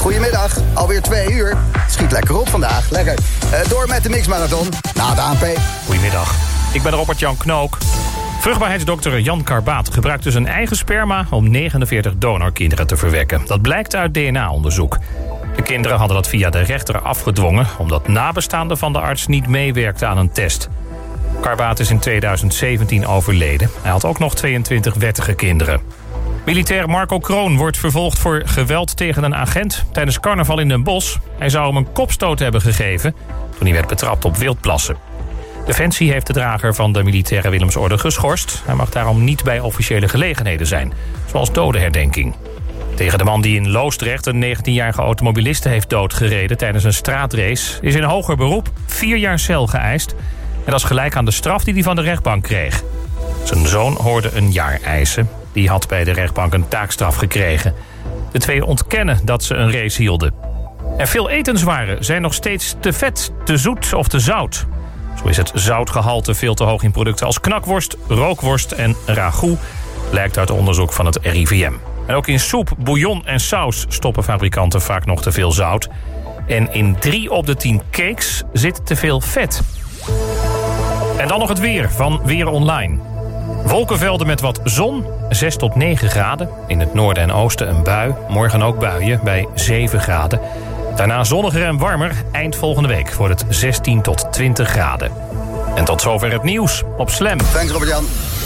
Goedemiddag, alweer 2 uur. Schiet lekker op vandaag, lekker. Door met de Mixmarathon, na de ANP. Goedemiddag, ik ben Robert-Jan Knook. Vruchtbaarheidsdokter Jan Karbaat gebruikte zijn eigen sperma om 49 donorkinderen te verwekken. Dat blijkt uit DNA-onderzoek. De kinderen hadden dat via de rechter afgedwongen, omdat nabestaanden van de arts niet meewerkten aan een test. Karbaat is in 2017 overleden. Hij had ook nog 22 wettige kinderen. Militair Marco Kroon wordt vervolgd voor geweld tegen een agent tijdens carnaval in Den Bosch. Hij zou hem een kopstoot hebben gegeven toen hij werd betrapt op wildplassen. Defensie heeft de drager van de militaire Willemsorde geschorst. Hij mag daarom niet bij officiële gelegenheden zijn, zoals dodenherdenking. Tegen de man die in Loosdrecht een 19-jarige automobiliste heeft doodgereden tijdens een straatrace is in hoger beroep 4 jaar cel geëist. En dat is gelijk aan de straf die hij van de rechtbank kreeg. Zijn zoon hoorde een jaar eisen. Die had bij de rechtbank een taakstraf gekregen. De 2 ontkennen dat ze een race hielden. En veel etenswaren zijn nog steeds te vet, te zoet of te zout. Zo is het zoutgehalte veel te hoog in producten als knakworst, rookworst en ragout, blijkt uit onderzoek van het RIVM. En ook in soep, bouillon en saus stoppen fabrikanten vaak nog te veel zout. En in 3 op de 10 cakes zit te veel vet. En dan nog het weer van Weer Online. Wolkenvelden met wat zon, 6 tot 9 graden. In het noorden en oosten een bui, morgen ook buien bij 7 graden. Daarna zonniger en warmer, eind volgende week wordt het 16 tot 20 graden. En tot zover het nieuws op Slam. Thanks Robert-Jan.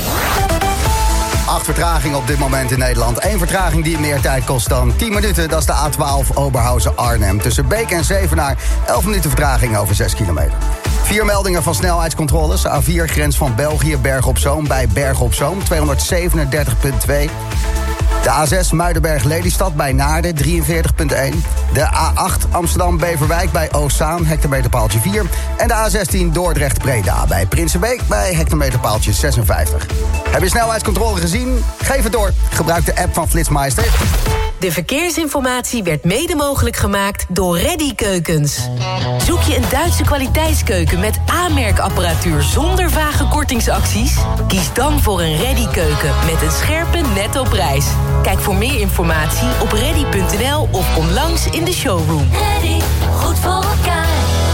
8 vertragingen op dit moment in Nederland. 1 vertraging die meer tijd kost dan 10 minuten. Dat is de A12 Oberhausen-Arnhem. Tussen Beek en Zevenaar 11 minuten vertraging over 6 kilometer. 4 meldingen van snelheidscontroles. A4 grens van België, Bergen op Zoom bij Bergen op Zoom 237,2. De A6 Muidenberg-Lelystad bij Naarden 43,1. De A8 Amsterdam-Beverwijk bij Oostzaan, hectometerpaaltje 4. En de A16 Dordrecht-Breda bij Prinsenbeek bij hectometerpaaltje 56. Heb je snelheidscontrole gezien? Geef het door. Gebruik de app van Flitsmeister. De verkeersinformatie werd mede mogelijk gemaakt door Reddy Keukens. Zoek je een Duitse kwaliteitskeuken met aanmerkapparatuur zonder vage kortingsacties? Kies dan voor een Reddy keuken met een scherpe netto prijs. Kijk voor meer informatie op reddy.nl of kom langs in de showroom. Reddy, goed voor elkaar.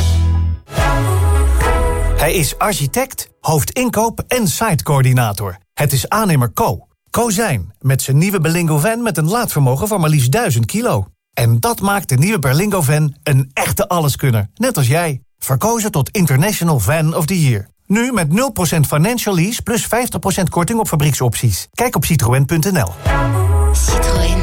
Hij is architect, hoofdinkoop en sitecoördinator. Het is aannemer Co. Kozijn, met zijn nieuwe Berlingo van met een laadvermogen van maar liefst 1000 kilo. En dat maakt de nieuwe Berlingo van een echte alleskunner. Net als jij. Verkozen tot International Van of the Year. Nu met 0% financial lease plus 50% korting op fabrieksopties. Kijk op citroën.nl. Citroën.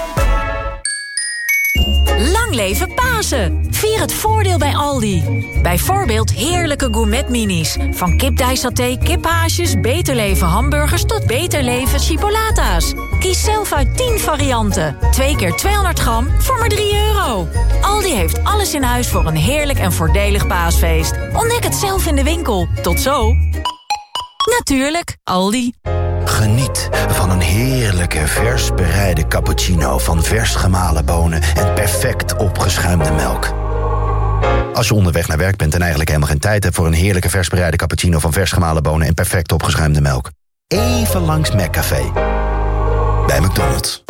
Lang leven Pasen! Vier het voordeel bij Aldi. Bijvoorbeeld heerlijke gourmet-minis. Van kipdijsaté, kiphaasjes, Beter Leven hamburgers tot Beter Leven chipolata's. Kies zelf uit 10 varianten. 2 keer 200 gram voor maar €3. Aldi heeft alles in huis voor een heerlijk en voordelig paasfeest. Ontdek het zelf in de winkel. Tot zo! Natuurlijk, Aldi. Geniet van een heerlijke vers bereide cappuccino van vers gemalen bonen en perfect opgeschuimde melk. Als je onderweg naar werk bent en eigenlijk helemaal geen tijd hebt voor een heerlijke vers bereide cappuccino van vers gemalen bonen en perfect opgeschuimde melk. Even langs McCafé. Bij McDonald's.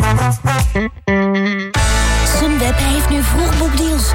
Sunweb heeft nu vroegboekdeals.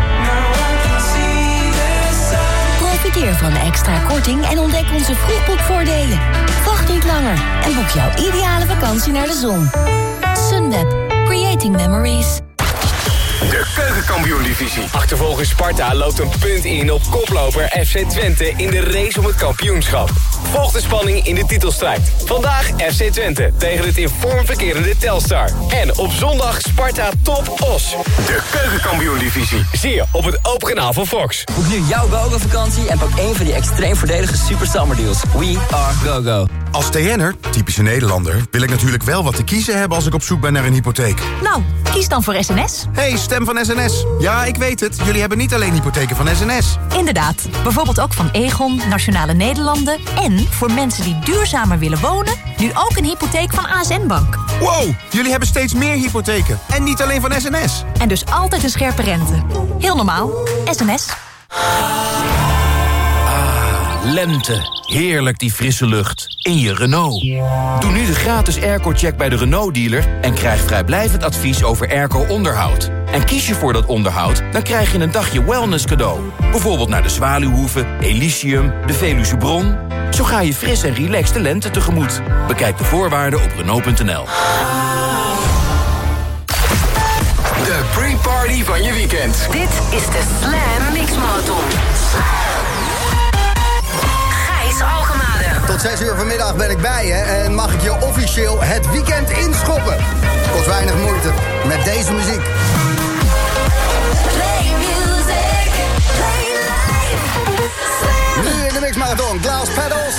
Profiteer van de extra korting en ontdek onze vroegboekvoordelen. Wacht niet langer en boek jouw ideale vakantie naar de zon. Sunweb. Creating memories. De Keukenkampioen-divisie. Achtervolger Sparta loopt een punt in op koploper FC Twente in de race om het kampioenschap. Volg de spanning in de titelstrijd. Vandaag FC Twente tegen het in vorm verkerende Telstar. En op zondag Sparta Top Os. De Keukenkampioen-divisie. Zie je op het open kanaal van Fox. Boek nu jouw GoGo-vakantie en pak één van die extreem voordelige super summerdeals. We are GoGo. Als TN'er, typische Nederlander, wil ik natuurlijk wel wat te kiezen hebben als ik op zoek ben naar een hypotheek. Nou, kies dan voor SNS. Hey, stem van SNS. Ja, ik weet het. Jullie hebben niet alleen hypotheken van SNS. Inderdaad, bijvoorbeeld ook van Egon, Nationale Nederlanden en voor mensen die duurzamer willen wonen, nu ook een hypotheek van ASN Bank. Wow, jullie hebben steeds meer hypotheken. En niet alleen van SNS. En dus altijd een scherpe rente. Heel normaal. SNS. Lente. Heerlijk die frisse lucht. In je Renault. Doe nu de gratis airco-check bij de Renault-dealer en krijg vrijblijvend advies over airco-onderhoud. En kies je voor dat onderhoud, dan krijg je een dagje wellness cadeau. Bijvoorbeeld naar de Zwaluwhoeve, Elysium, de Veluwe Bron. Zo ga je fris en relaxed de lente tegemoet. Bekijk de voorwaarden op Renault.nl. De pre-party van je weekend. Dit is de Slam Mix Marathon. Gijs Algemade. Tot 6 uur vanmiddag ben ik bij je en mag ik je officieel het weekend inschoppen. Kost weinig moeite met deze muziek. Play music, play life. Nu in de Mix Marathon, Glass Pedals.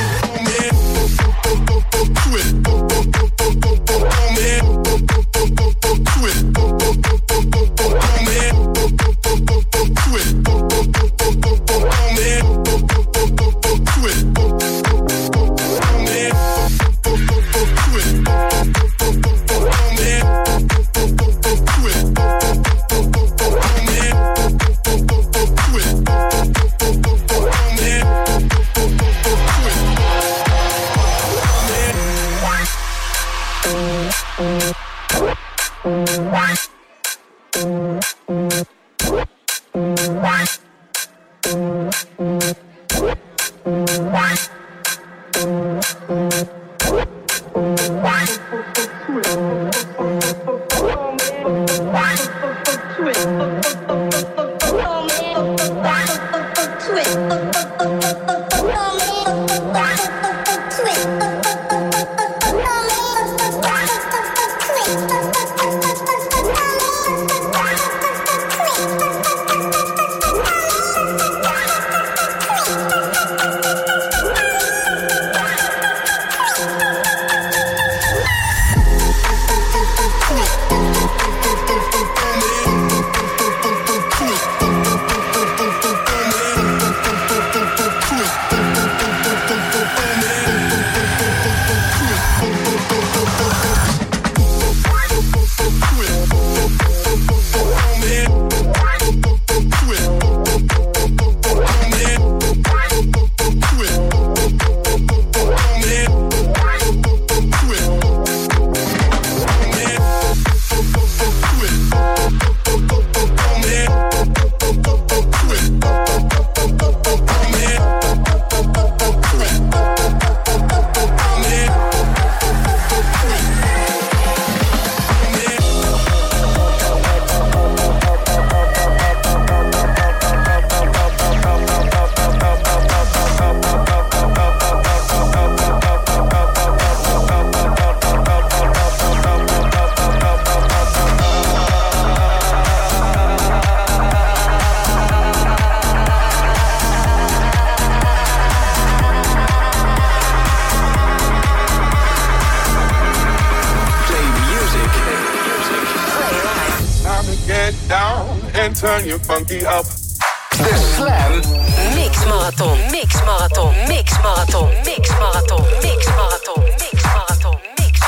Turn your funky up. De Slam Mix Marathon, Mix Marathon, Mix Marathon, Mix Marathon, Mix Marathon, Mix Marathon, Mix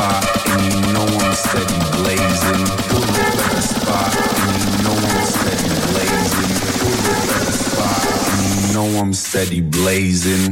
spot, and you know I'm steady blazing. Pull up at the spot, and you know I'm steady blazing. Pull up at the spot, and you know I'm steady blazing.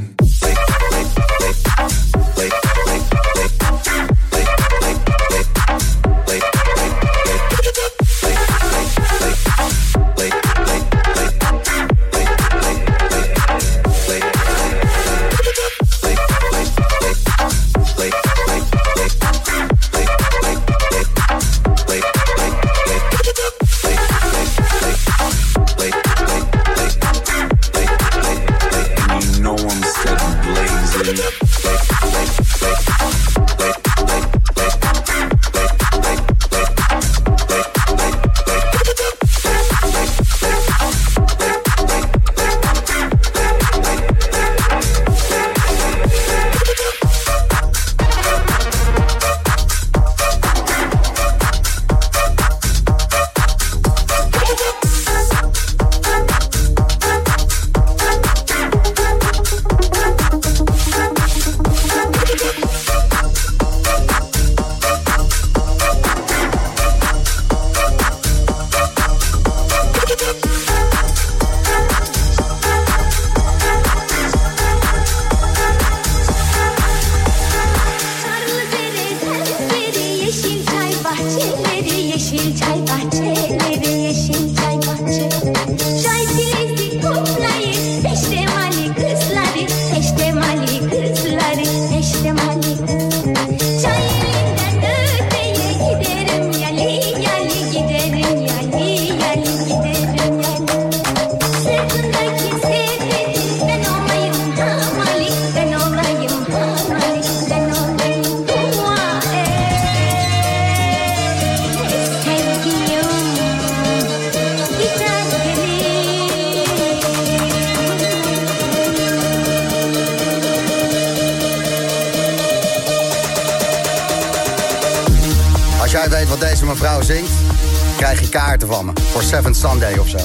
jij weet wat deze mevrouw zingt, krijg je kaarten van me. Voor Seventh Sunday of zo.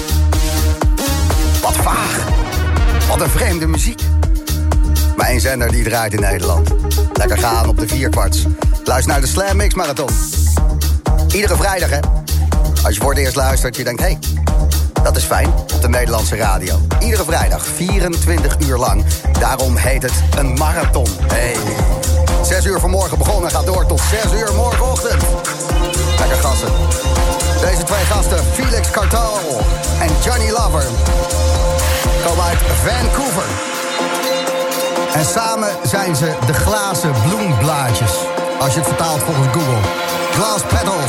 Wat vaag. Wat een vreemde muziek. Maar één zender die draait in Nederland. Lekker gaan op de 4/4. Luister naar de Slam Mix Marathon. Iedere vrijdag, hè. Als je voor het eerst luistert, je denkt, hé, dat is fijn, op de Nederlandse radio. Iedere vrijdag, 24 uur lang. Daarom heet het een marathon. Hey. 6 uur vanmorgen begonnen, gaat door tot 6 uur morgenochtend. Lekker gassen. Deze twee gasten, Felix Cartal en Johnny Lover, komen uit Vancouver. En samen zijn ze de glazen bloemblaadjes. Als je het vertaalt volgens Google. Glass Petals.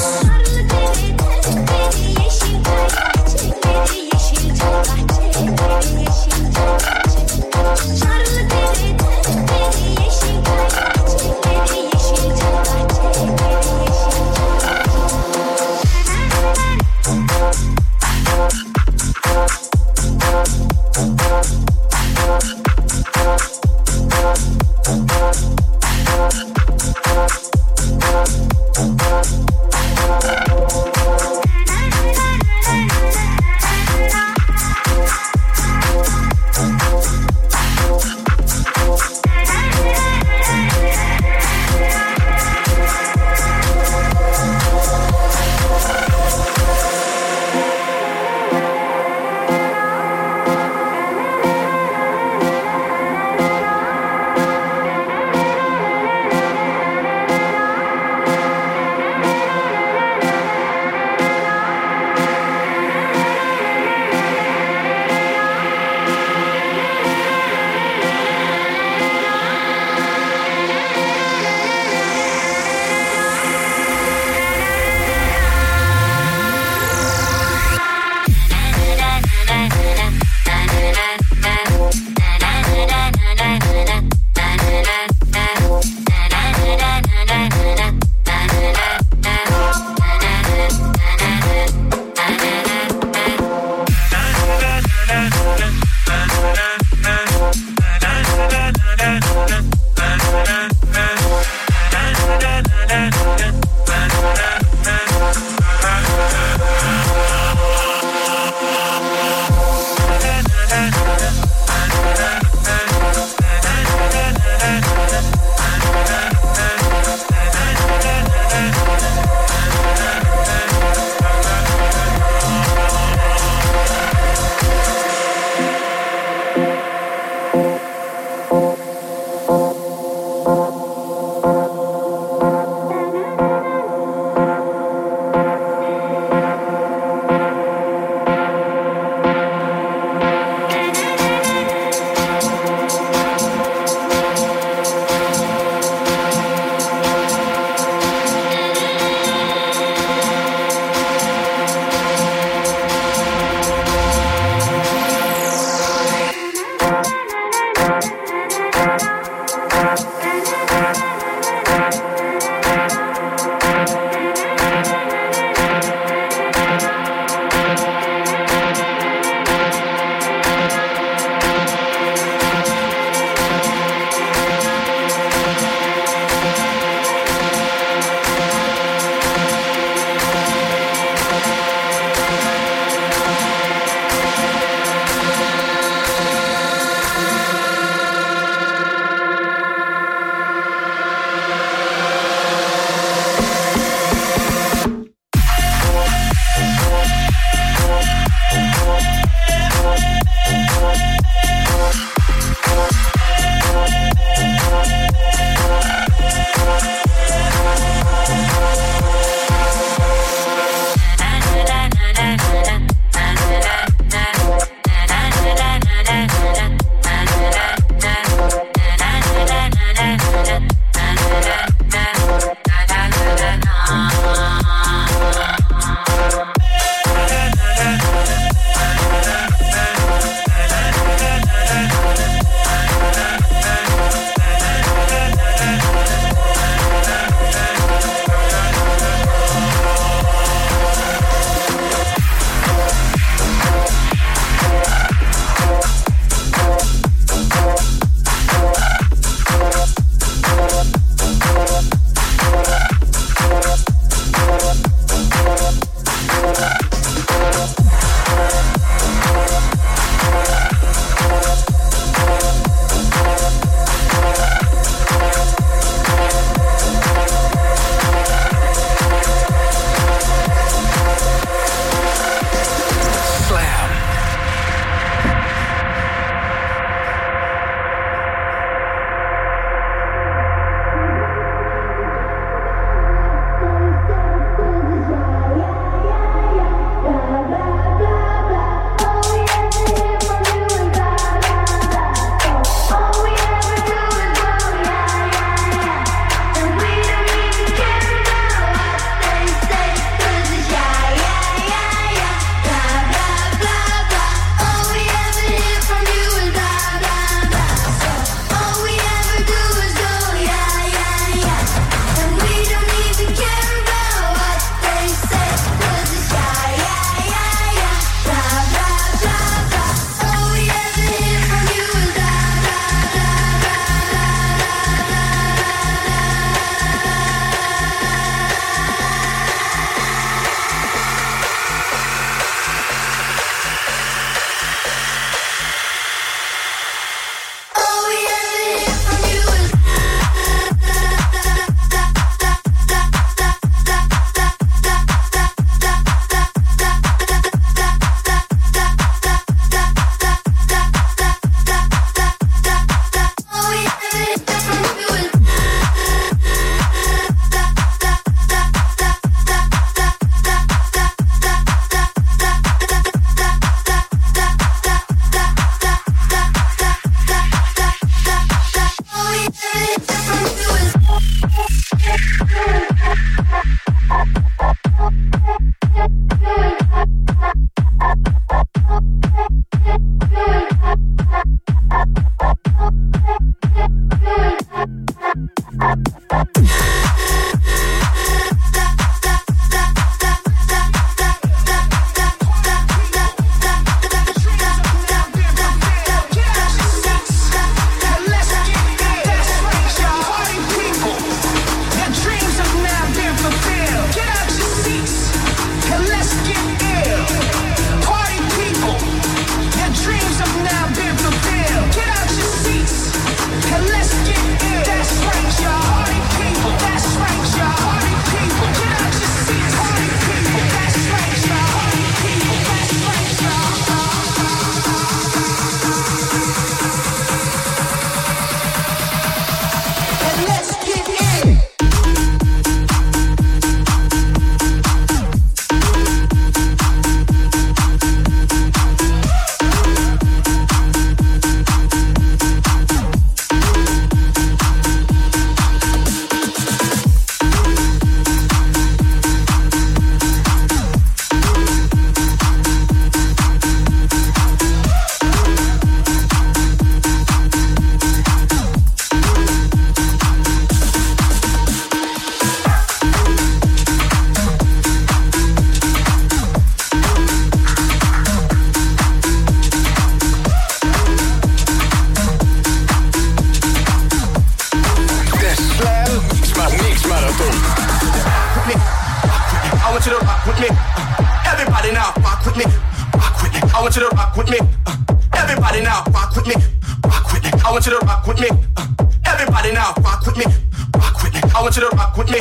want you to rock with me. Everybody now, rock with me. Rock with me. I want you to rock with me. Everybody now, rock with me. Rock with me. I want you to rock with me.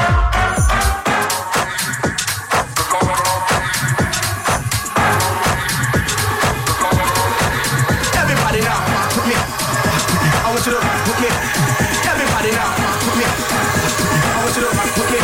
Everybody now, rock with me. I want you to rock with me. Everybody now, rock with me. I want you to rock with me.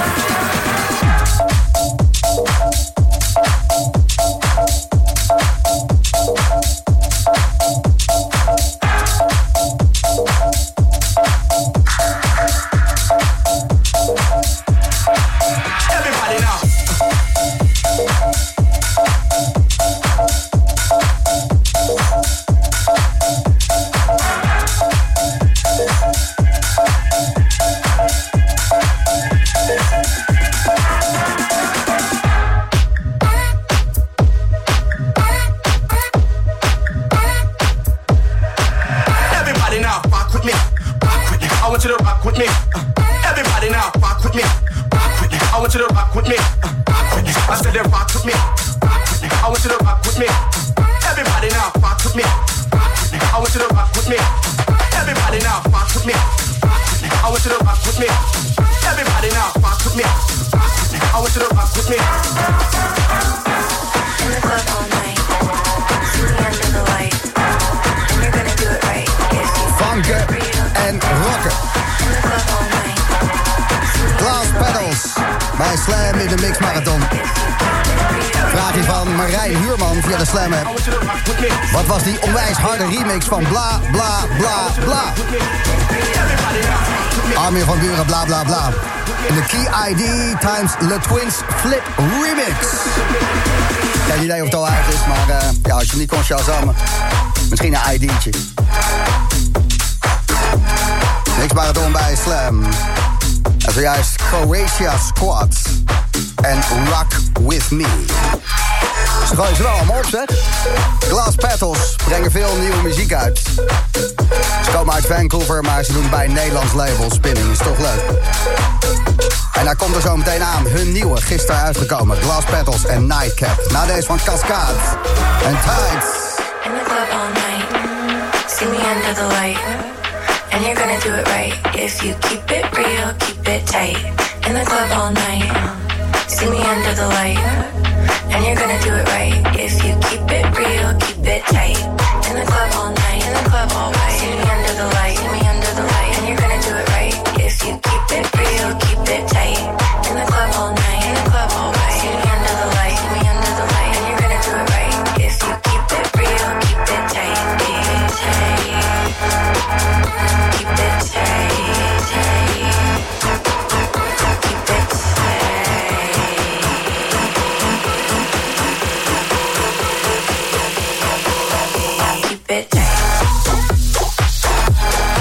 Wat was die onwijs harde remix van bla bla bla bla? Armin van Buren bla bla bla. In de Key ID times Le Twins Flip remix. Geen idee of het al uit is, maar ja, als je niet kon shazammen, misschien een ID'tje. Niks marathon bij Slam. En zojuist Croatia Squad en Rock With Me. Ze gooien ze wel allemaal op, zeg. Glass Petals brengen veel nieuwe muziek uit. Ze komen uit Vancouver, maar ze doen bij een Nederlands label. Spinning is toch leuk. En daar komt er zo meteen aan hun nieuwe, gisteren uitgekomen. Glass Petals en Nightcap. Na deze van Cascade en Tides. In the club all night, see me under the light. And you're gonna do it right, if you keep it real, keep it tight. In the club all night, see me under the light. And you're gonna do it right, if you keep it real, keep it tight. In the club all night, in the club all night. See me under the light, see me under the light. And you're gonna do it right, if you keep it real, keep it tight. In the club all night, in the club all night. See me under the light, see me under the light. And you're gonna do it right, if you keep it real, keep it tight. Keep it tight. Keep it tight, tight. Keep it tight. Keep it tight.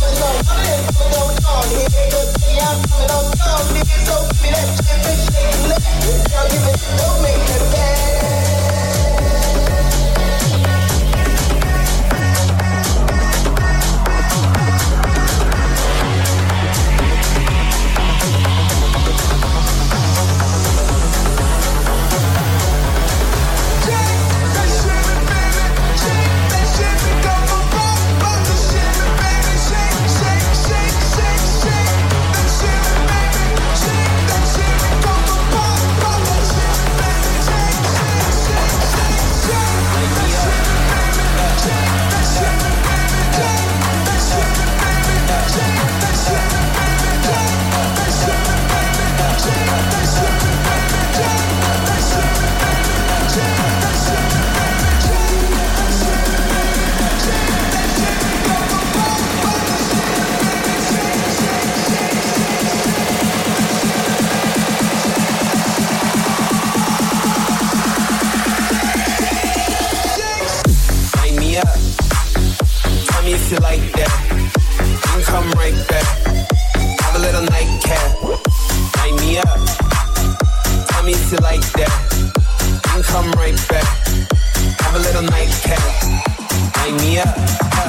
if you like that. You come right back. Have a little nightcap. Light me up. Tell me if you like that. You come right back. Have a little nightcap. Light me up.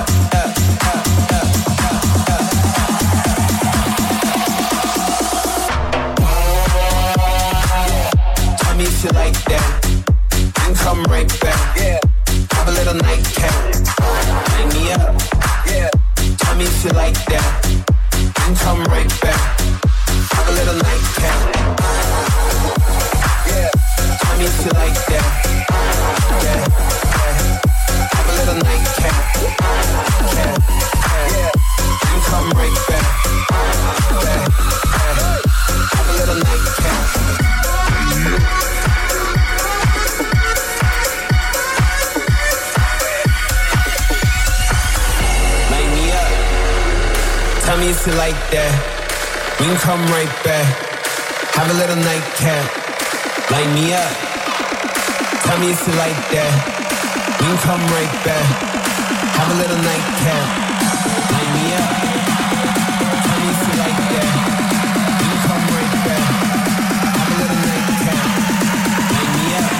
Tell me if you like that. You come right back. Yeah. Have a little nightcap. Light me up. Yeah. Tell me if you like that. You come right back. Have a little nightcap. Yeah. Tell me if you like that. Yeah. Have a little nightcap. Yeah. You come right back. Yeah. Have a little nightcap. Tell me if you like that. You can come right back. Have a little nightcap. Light me up. Tell me if you like that. You can come right back. Have a little nightcap. Light me up. Tell me if you like that. You can come right back. Have a little nightcap. Light me up.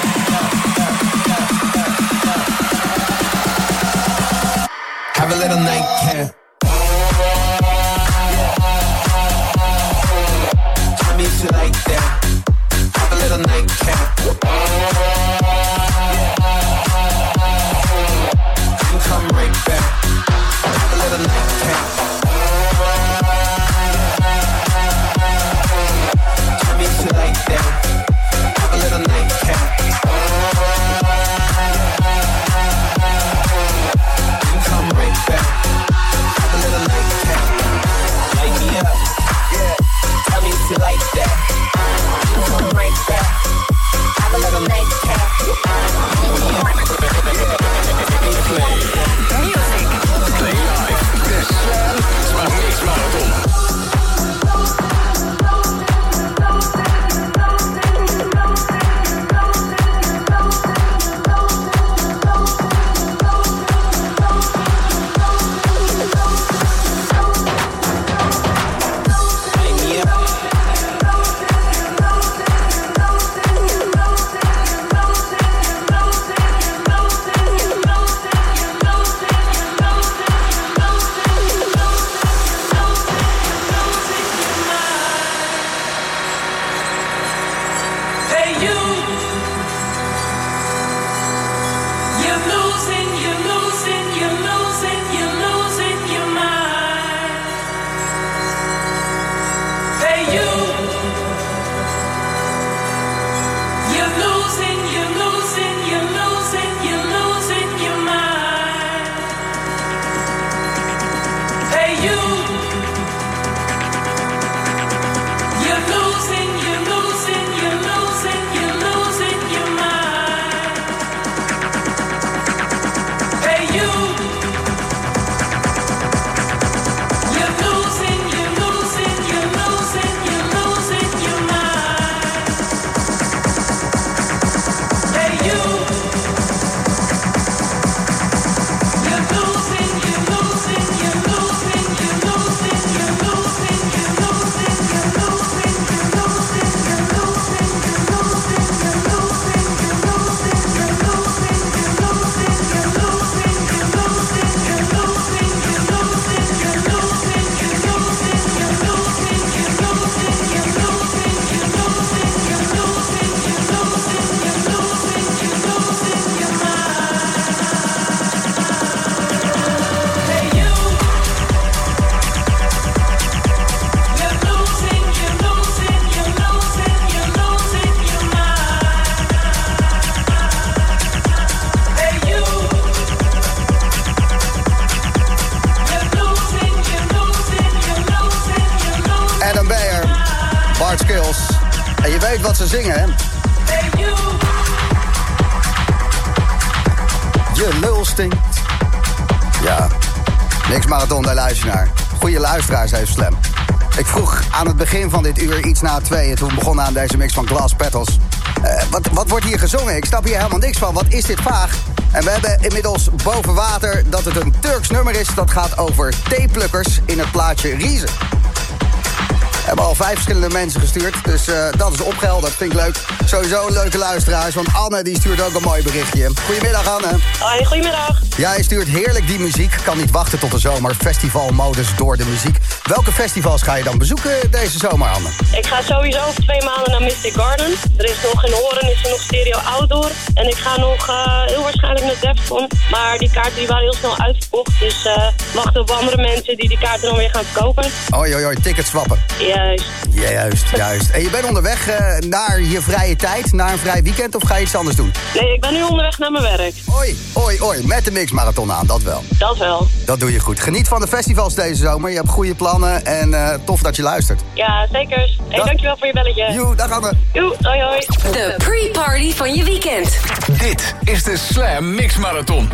Have a little nightcap. If you like that, have a little nightcap. You come right back. Have a little nightcap. weet wat ze zingen, hè? Je lul stinkt. Ja, niks marathon, daar luister je naar. Goeie luisteraars heeft Slam. Ik vroeg aan het begin van dit uur iets na 2... en toen begonnen aan deze mix van Glass Petals. Wat wordt hier gezongen? Ik snap hier helemaal niks van. Wat is dit vaag? En we hebben inmiddels boven water dat het een Turks nummer is. Dat gaat over theeplukkers in het plaatsje Riezen. We hebben al 5 verschillende mensen gestuurd. Dus dat is opgehelderd. Vind ik leuk. Sowieso een leuke luisteraars. Want Anne die stuurt ook een mooi berichtje. Goedemiddag, Anne. Hoi, goedemiddag. Jij stuurt heerlijk die muziek. Kan niet wachten tot de zomer. Festivalmodus door de muziek. Welke festivals ga je dan bezoeken deze zomer, Anne? Ik ga sowieso over 2 maanden naar Mystic Garden. Er is nog in Horen, is er nog Stereo Outdoor. En ik ga nog heel waarschijnlijk naar Defcon. Maar die kaarten die waren heel snel uitverkocht. Dus wachten op andere mensen die kaarten dan weer gaan verkopen. Hoi, tickets swappen. Juist. En je bent onderweg naar je vrije tijd, naar een vrij weekend, of ga je iets anders doen? Nee, ik ben nu onderweg naar mijn werk. Hoi, met de mixmarathon aan, dat wel. Dat wel. Dat doe je goed. Geniet van de festivals deze zomer. Je hebt goede plannen en tof dat je luistert. Ja, zeker. Hey, dankjewel voor je belletje. Joe, dag Anne. Joe, hoi. De pre-party van je weekend. Dit is de Slam Mix Marathon.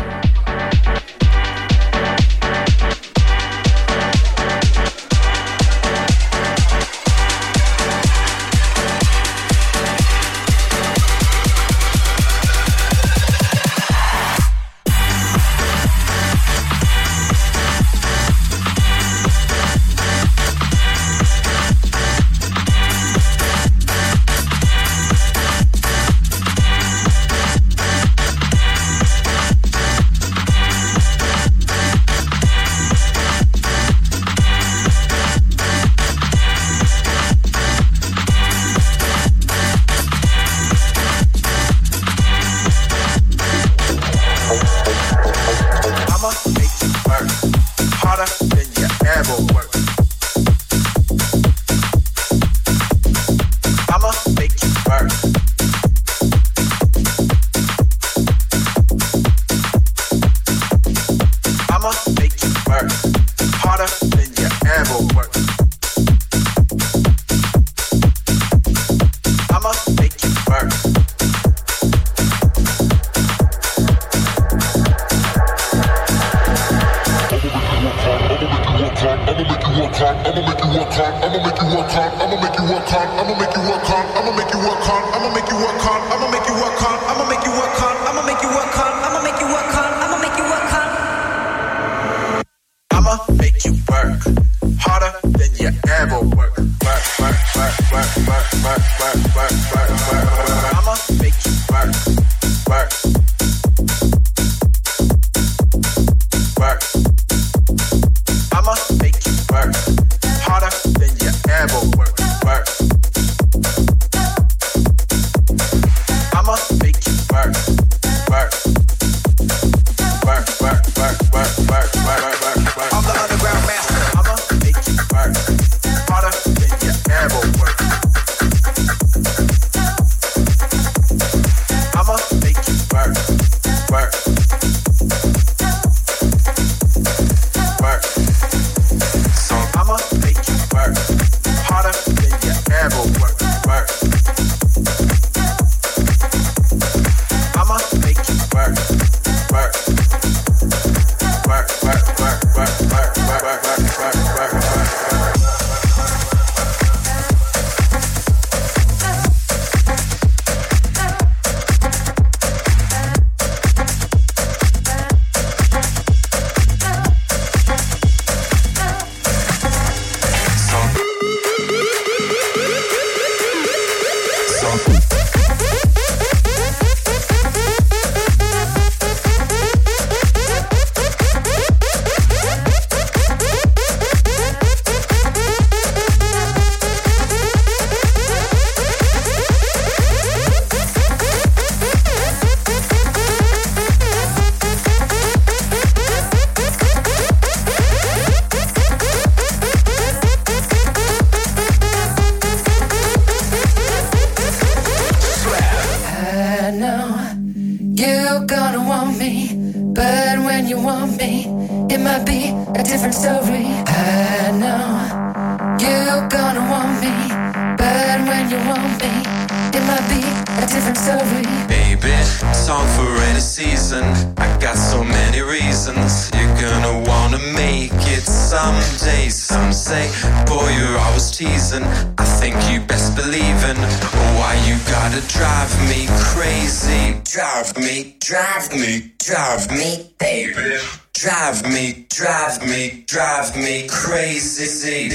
different story. I know you're gonna want me, but when you want me, it might be a different story. Baby, song for any season. I got so many reasons. You're gonna wanna make it someday. Some say, boy, you're always teasing. I think you best believe in why you gotta drive me crazy. Drive me, drive me, drive me, baby. Drive me, drive me, drive me crazy.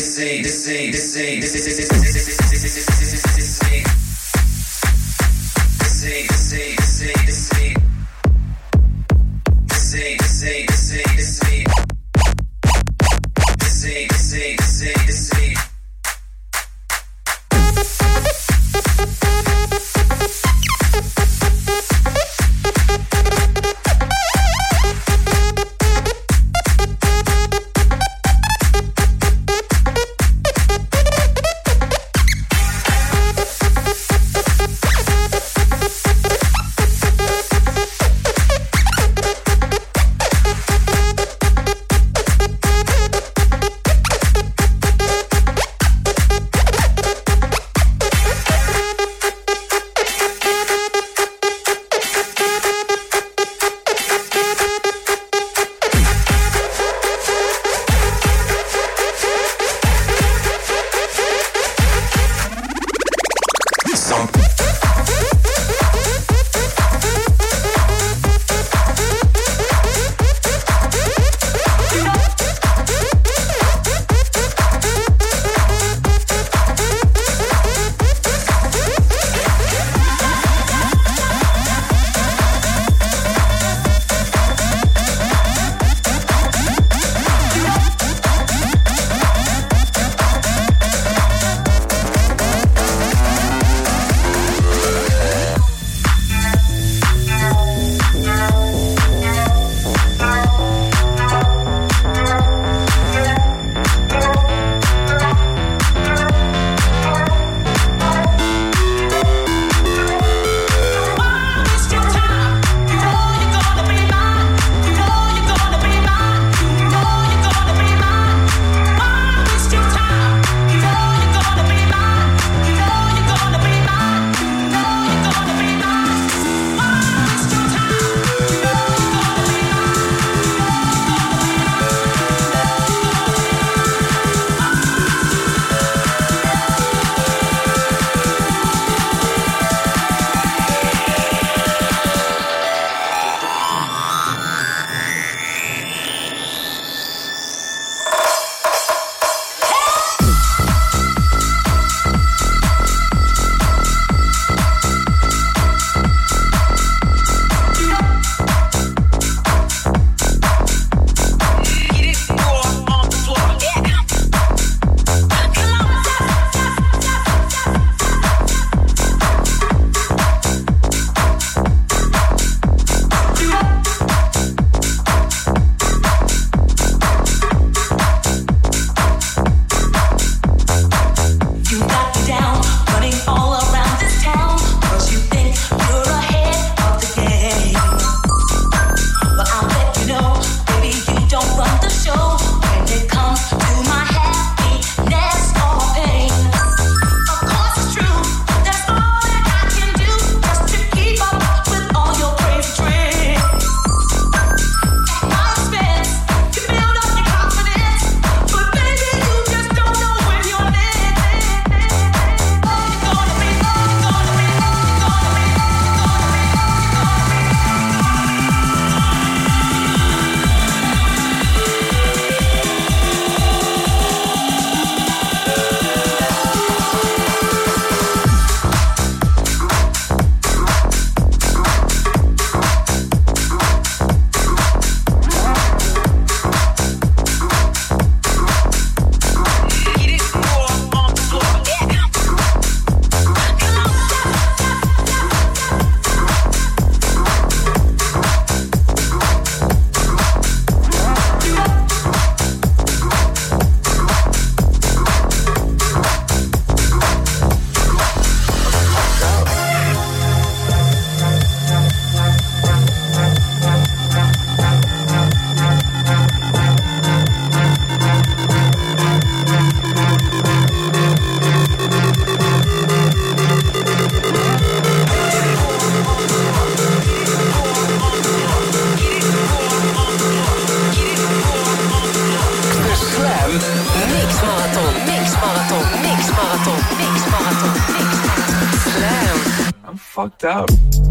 fucked up.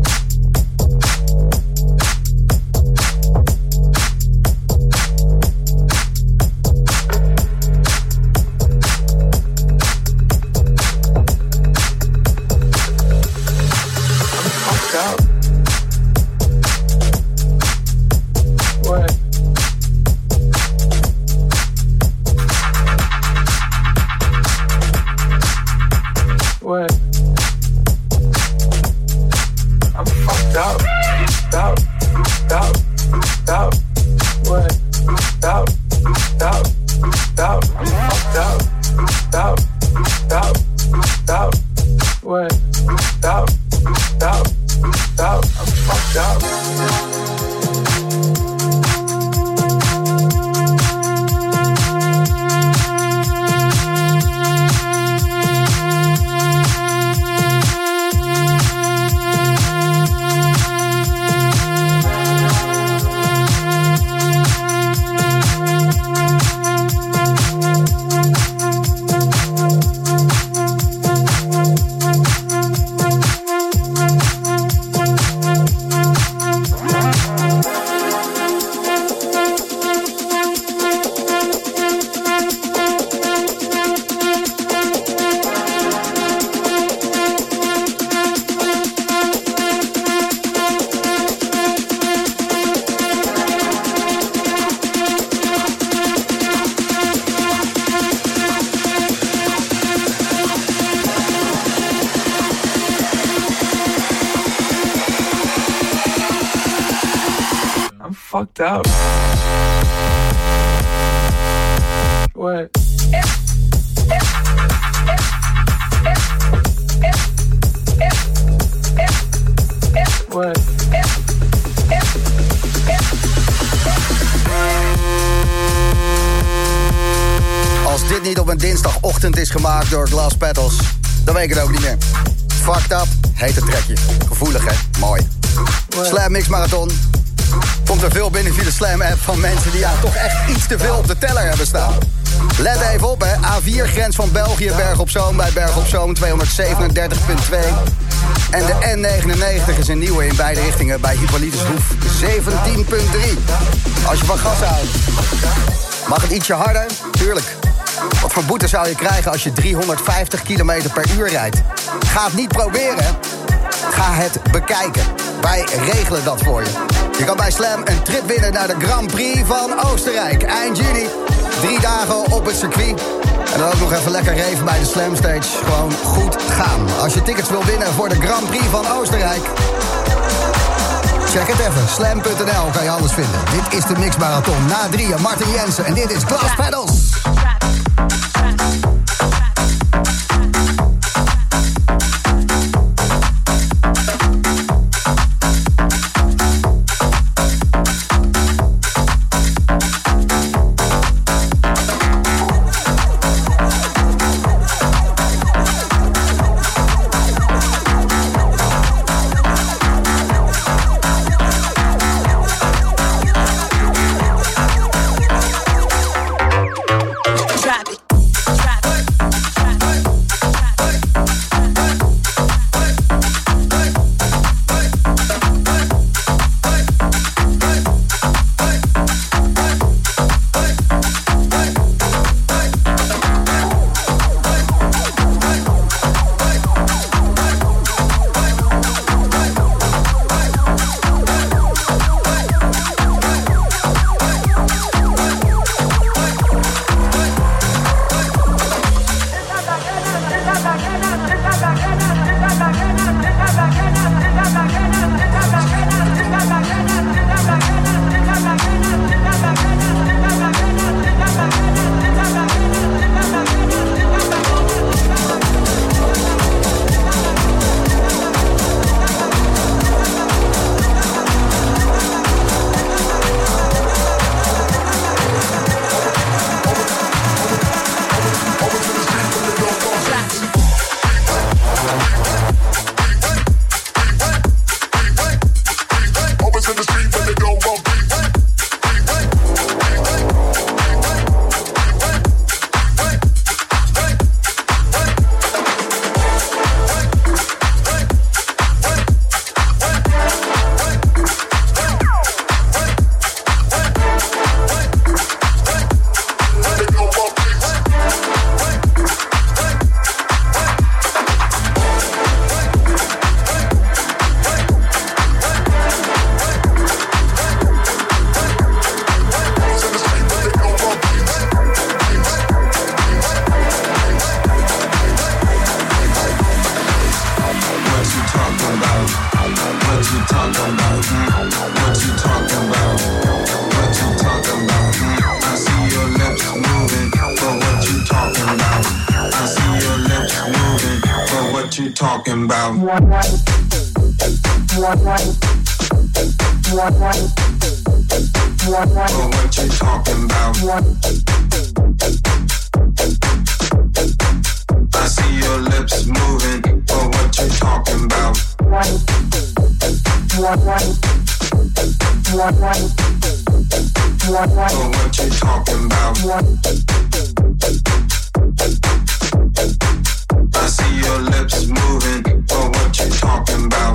Fucked up. What? What? Als dit niet op een dinsdagochtend is gemaakt door Glass Pedals, dan weet ik het ook niet meer. Fucked up, heet het trekje. Gevoelig, hè? Mooi. Slam Mix Marathon. Komt er veel binnen via de Slam-app van mensen die toch echt iets te veel op de teller hebben staan. Let even op, hè. A4, grens van België, Berg op Zoom bij Berg op Zoom 237.2. En de N99 is een nieuwe in beide richtingen bij Hippolytushoef 17.3. Als je van gas houdt. Mag het ietsje harder? Tuurlijk. Wat voor boete zou je krijgen als je 350 km per uur rijdt? Ga het niet proberen. Ga het bekijken. Wij regelen dat voor je. Je kan bij Slam een trip winnen naar de Grand Prix van Oostenrijk. Eind juni. 3 dagen op het circuit. En dan ook nog even lekker reven bij de Slam Stage. Gewoon goed gaan. Als je tickets wil winnen voor de Grand Prix van Oostenrijk, check het even. Slam.nl kan je alles vinden. Dit is de Mix Marathon. Na 3, Martin Jensen. En dit is Glass Pedals. talking about? Well, what you talking about? I see your lips moving. Well, what you talking about? Well, what you talking about? I see your lips moving. Well, what you talking about?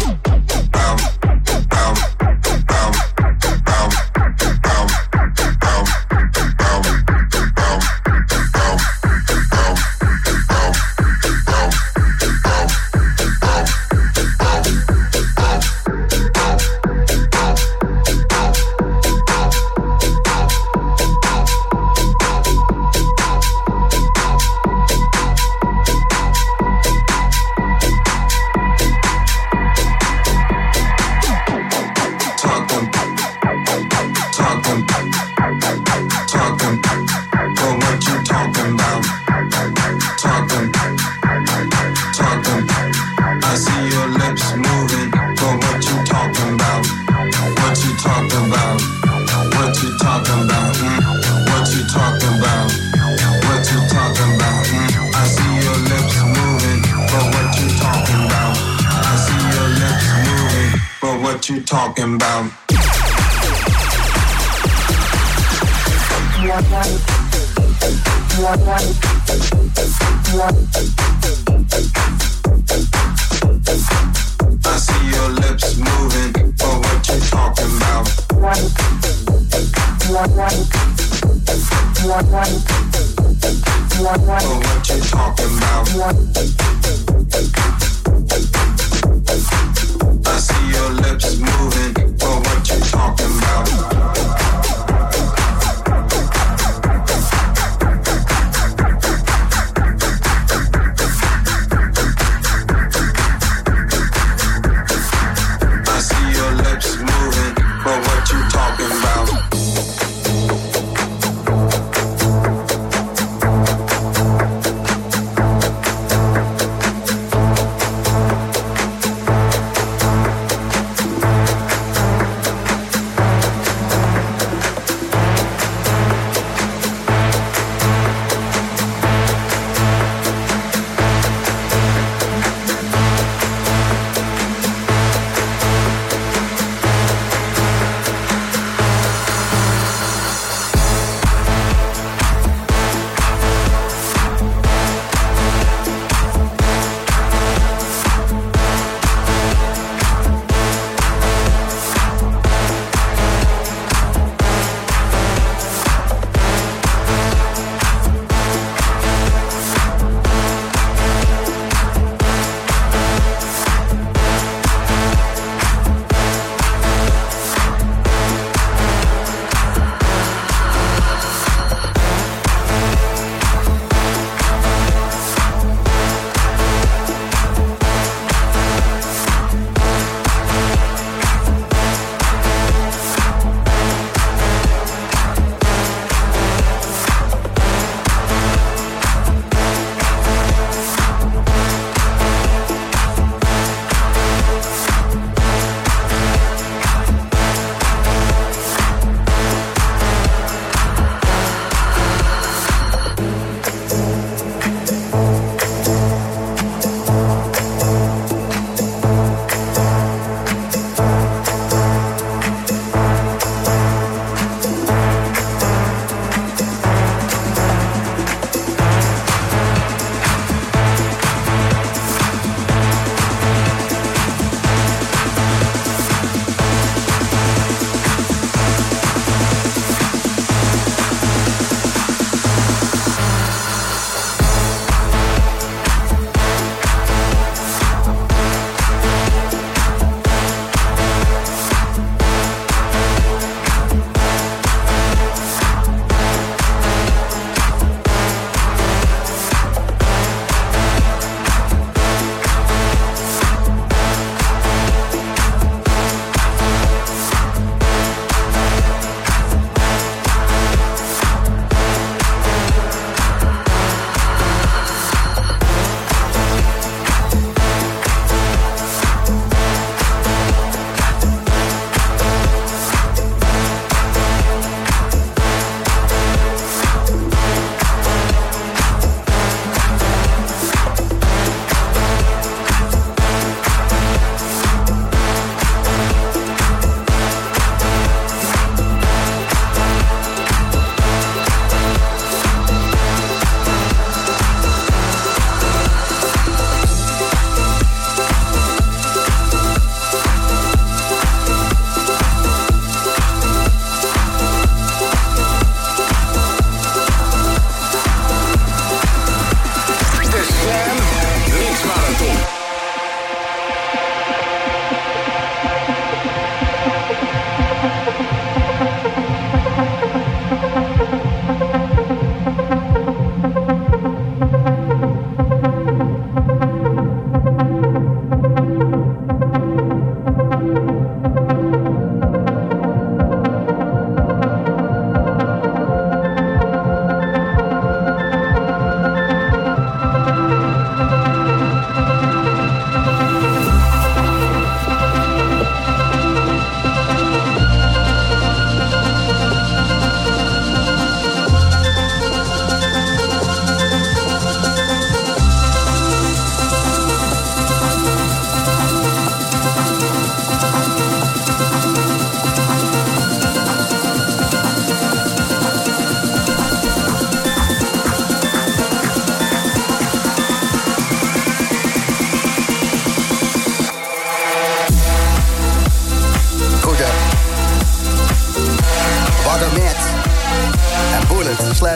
You talking about? I see your lips moving, but what you talking about? But what you talking about? I see your lips moving, but what you talking about? I see your lips moving, but what you talking about?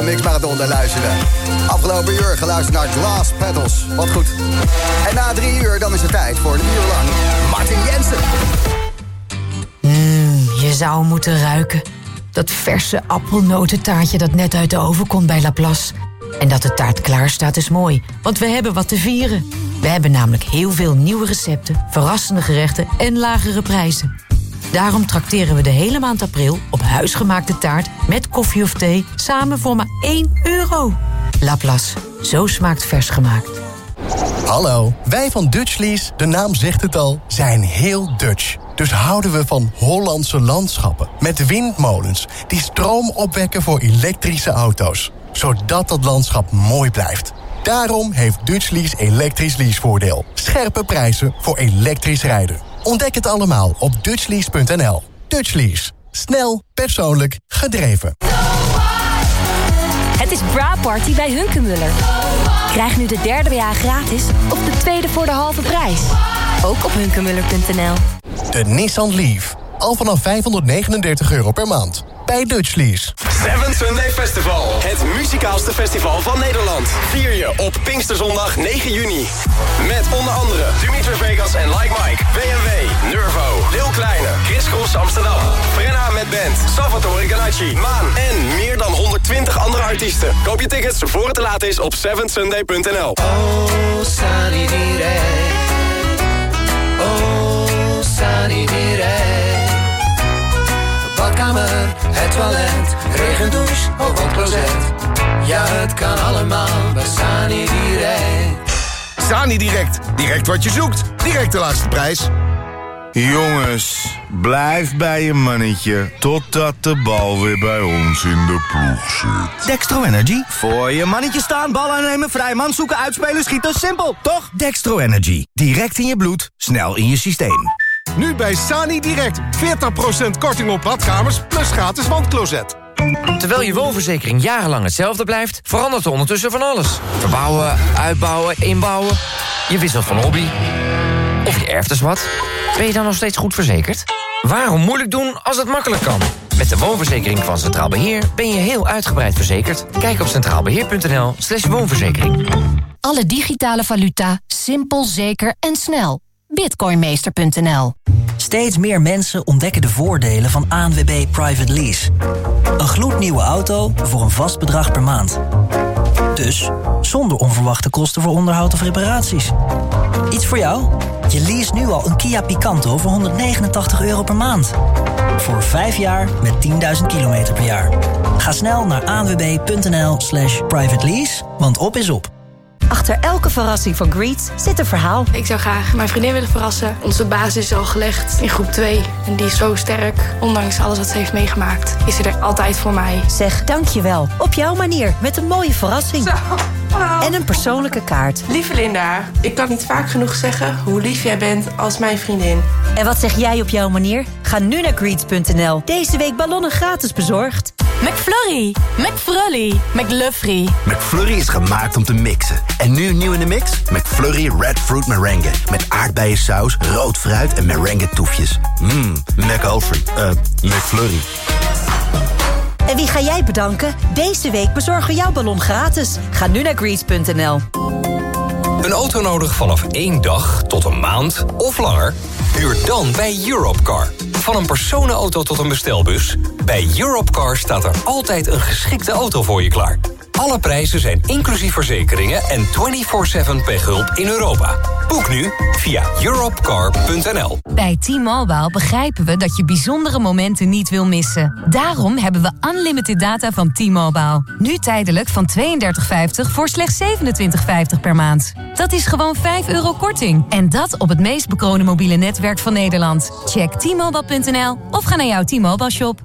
Mixmarathon te luisteren. Afgelopen uur geluisterd naar Glass Petals. Wat goed. En na 3 uur dan is het tijd voor een uur lang Martin Jensen. Je zou moeten ruiken. Dat verse appelnotentaartje dat net uit de oven komt bij Laplace. En dat de taart klaar staat is mooi, want we hebben wat te vieren. We hebben namelijk heel veel nieuwe recepten, verrassende gerechten en lagere prijzen. Daarom trakteren we de hele maand april op huisgemaakte taart met koffie of thee samen voor maar €1. Laplace, zo smaakt vers gemaakt. Hallo, wij van Dutchlease, de naam zegt het al, zijn heel Dutch. Dus houden we van Hollandse landschappen met windmolens die stroom opwekken voor elektrische auto's. Zodat dat landschap mooi blijft. Daarom heeft Dutchlease elektrisch leasevoordeel. Scherpe prijzen voor elektrisch rijden. Ontdek het allemaal op dutchlease.nl. Dutchlease. Snel, persoonlijk, gedreven. Het is Bra Party bij Hunkemuller. Krijg nu de derde BH gratis of de tweede voor de halve prijs. Ook op hunkemuller.nl. De Nissan Leaf. Al vanaf €539 per maand. Bij Dutchlease. 7 Sunday Festival. Het muzikaalste festival van Nederland. Vier je op Pinksterzondag 9 juni. Met onder andere Dimitri Vegas en Like Mike, BMW, Nervo, Lil Kleine, Chris Cross Amsterdam, Frenna met band, Salvatore Ganacci, Maan en meer dan 120 andere artiesten. Koop je tickets voor het te laat is op 7sunday.nl. Oh, Sunny direct. Oh, Sunny direct. Badkamer, het toilet, regendouche of opcloset. Ja, het kan allemaal bij Sani Direct. Sani Direct. Direct wat je zoekt. Direct de laagste prijs. Jongens, blijf bij je mannetje totdat de bal weer bij ons in de ploeg zit. Dextro Energy. Voor je mannetje staan, bal aannemen, vrijman zoeken, uitspelen, schieten. Simpel, toch? Dextro Energy. Direct in je bloed, snel in je systeem. Nu bij Sani Direct. 40% korting op badkamers plus gratis wandcloset. Terwijl je woonverzekering jarenlang hetzelfde blijft, verandert er ondertussen van alles. Verbouwen, uitbouwen, inbouwen. Je wisselt van hobby. Of je erft eens wat. Ben je dan nog steeds goed verzekerd? Waarom moeilijk doen als het makkelijk kan? Met de woonverzekering van Centraal Beheer ben je heel uitgebreid verzekerd. Kijk op centraalbeheer.nl/woonverzekering. Alle digitale valuta, simpel, zeker en snel. Bitcoinmeester.nl. Steeds meer mensen ontdekken de voordelen van ANWB Private Lease. Een gloednieuwe auto voor een vast bedrag per maand. Dus zonder onverwachte kosten voor onderhoud of reparaties. Iets voor jou? Je lease nu al een Kia Picanto voor €189 per maand. Voor 5 jaar met 10.000 kilometer per jaar. Ga snel naar anwb.nl/private lease, want op is op. Achter elke verrassing van Greets zit een verhaal. Ik zou graag mijn vriendin willen verrassen. Onze basis is al gelegd in groep 2. En die is zo sterk. Ondanks alles wat ze heeft meegemaakt, is ze er altijd voor mij. Zeg dankjewel. Op jouw manier. Met een mooie verrassing. Zo. Wow. En een persoonlijke kaart. Lieve Linda, ik kan niet vaak genoeg zeggen hoe lief jij bent als mijn vriendin. En wat zeg jij op jouw manier? Ga nu naar Greets.nl. Deze week ballonnen gratis bezorgd. McFlurry, McFlurry, McLuffrey. McFlurry is gemaakt om te mixen. En nu nieuw in de mix? McFlurry Red Fruit Meringue. Met aardbeiensaus, rood fruit en merengue toefjes. McAlfrey. McFlurry. En wie ga jij bedanken? Deze week bezorgen we jouw ballon gratis. Ga nu naar Greets.nl. Een auto nodig vanaf 1 dag tot een maand of langer? Huur dan bij Europcar. Van een personenauto tot een bestelbus. Bij Europcar staat er altijd een geschikte auto voor je klaar. Alle prijzen zijn inclusief verzekeringen en 24/7 pechhulp in Europa. Boek nu via europcar.nl. Bij T-Mobile begrijpen we dat je bijzondere momenten niet wil missen. Daarom hebben we unlimited data van T-Mobile. Nu tijdelijk van $32,50 voor slechts $27,50 per maand. Dat is gewoon €5 korting. En dat op het meest bekroonde mobiele netwerk van Nederland. Check T-Mobile.nl of ga naar jouw T-Mobile shop.